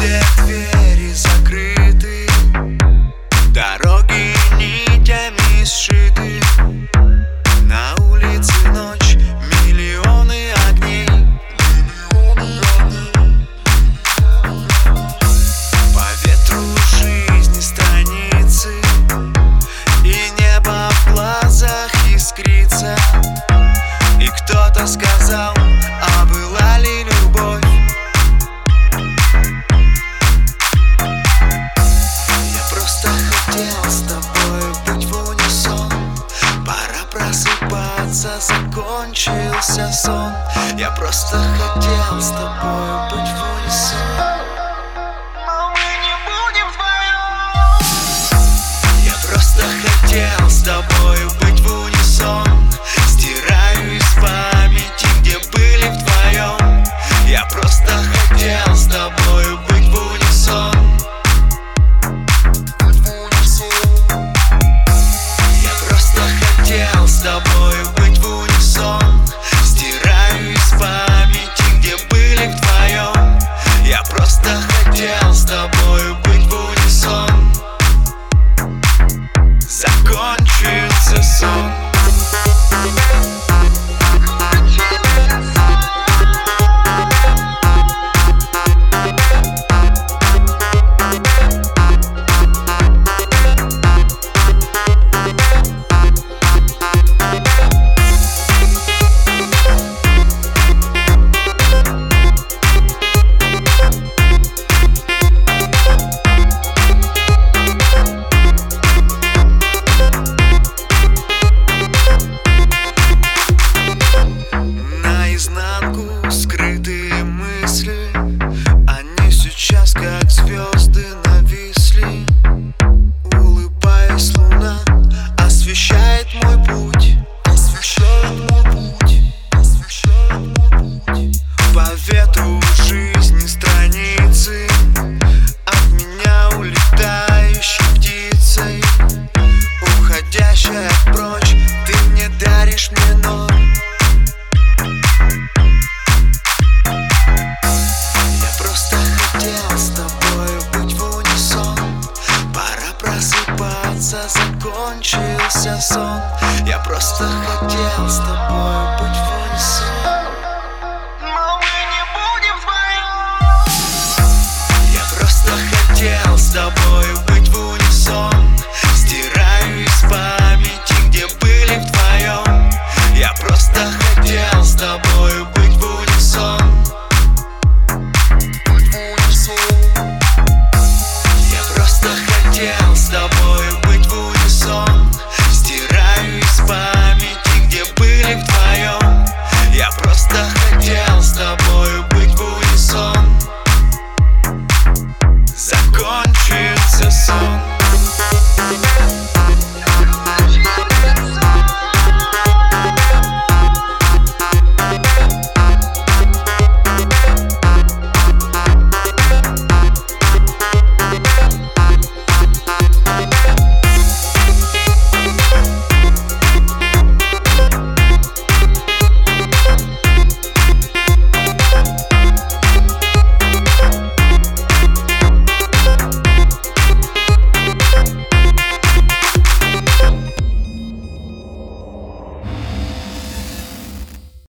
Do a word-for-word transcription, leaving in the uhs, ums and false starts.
Все двери закрыты, дороги нитями сшиты. На улице ночь, миллионы огней. По ветру жизни страницы, и небо в глазах искрится. И кто-то сказал, а была ли любовь? Я просто хотел с тобой быть в унисон. Пора просыпаться, закончился сон. Я просто хотел с тобой быть в унисон. Но мы не будем вдвоем. Я просто хотел с тобой быть в унисон.